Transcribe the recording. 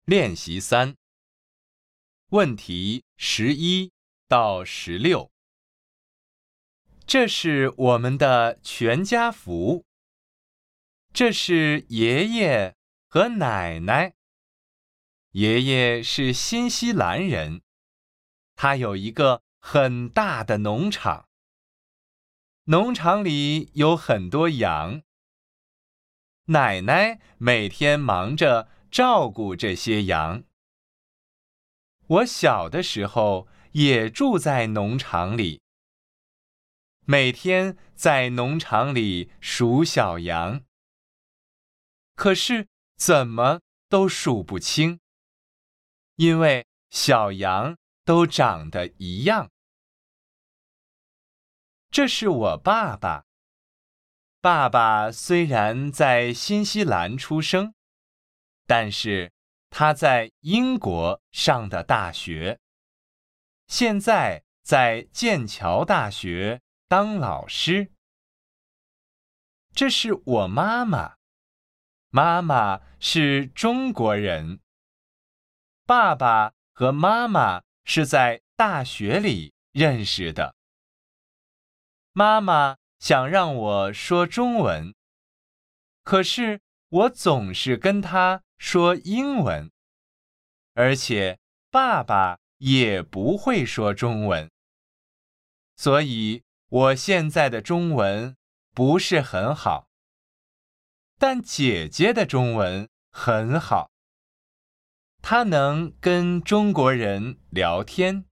练习3，问题11到16。这是我们的全家福。这是爷爷和奶奶。爷爷是新西兰人，他有一个很大的农场。农场里有很多羊。奶奶每天忙着照顾这些羊。我小的时候也住在农场里，每天在农场里数小羊。可是怎么都数不清，因为小羊都长得一样。这是我爸爸。爸爸虽然在新西兰出生，但是他在英国上的大学，现在在剑桥大学当老师。这是我妈妈。妈妈是中国人。爸爸和妈妈是在大学里认识的。妈妈想让我说中文，可是我总是跟她说英文，而且爸爸也不会说中文，所以我现在的中文不是很好。但姐姐的中文很好，她能跟中国人聊天。